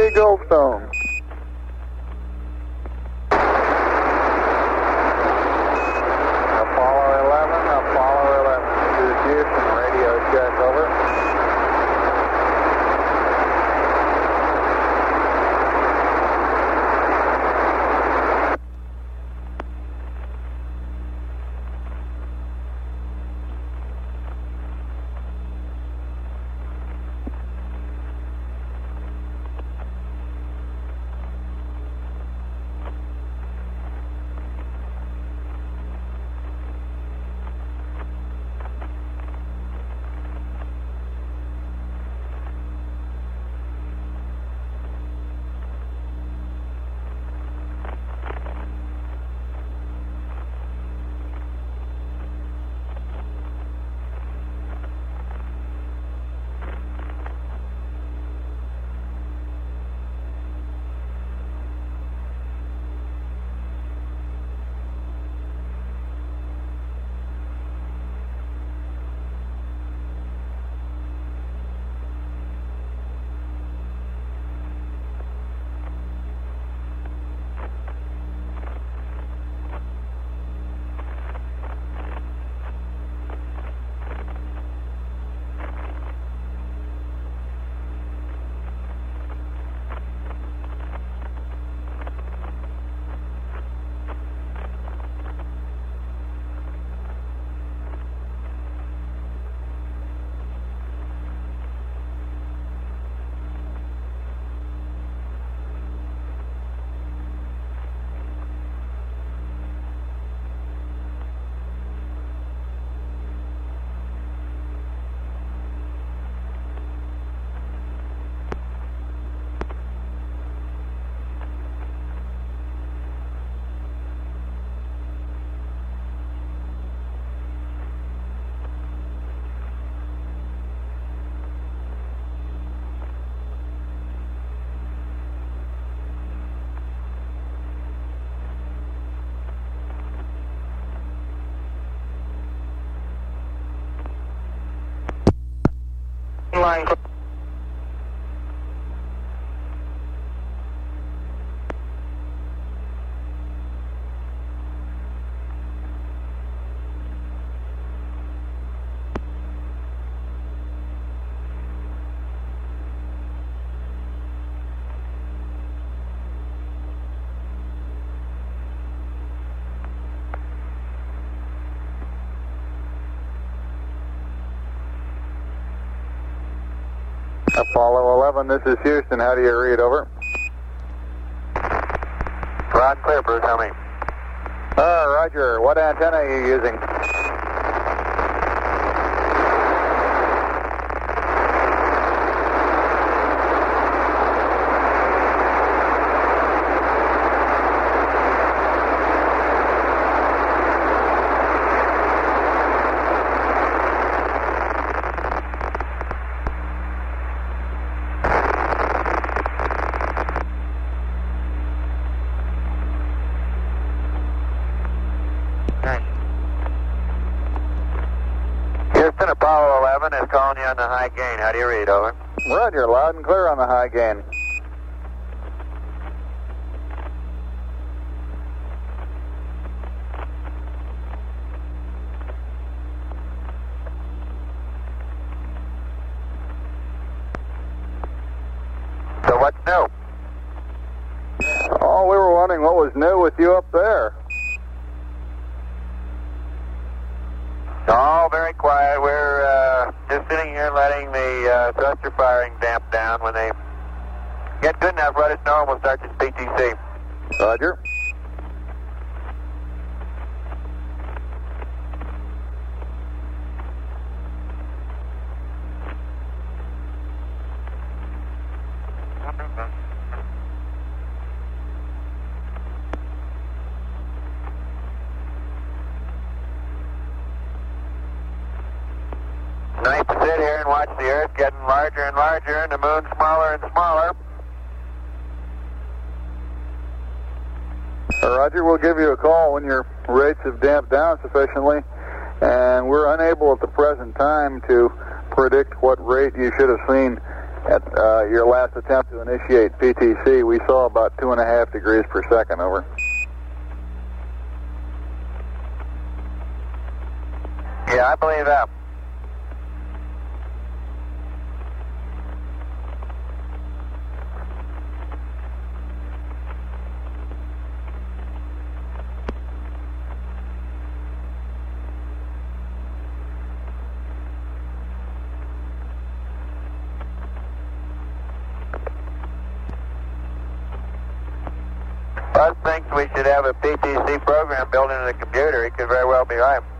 Andy Goldstone. Apollo 11, this is Houston, radio check, over. Line. Apollo 11, this is Houston. How do you read, over? Rod clear, Bruce, how many? Roger. What antenna are you using? Apollo 11 is calling you on the high gain. How do you read, over? Roger, loud and clear on the high gain. So what's new? Oh, we were wondering what was new with you up there. All very quiet. We're just sitting here letting the thruster firing damp down. When they get good enough, let us know and we'll start this PTC. Roger. Nice to sit here and watch the Earth getting larger and larger and the moon smaller and smaller. Roger, we'll give you a call when your rates have damped down sufficiently, and we're unable at the present time to predict what rate you should have seen At your last attempt to initiate PTC, we saw about 2.5 degrees per second, over. Yeah, I believe that. Buzz thinks we should have a PTC program built into the computer. He could very well be right.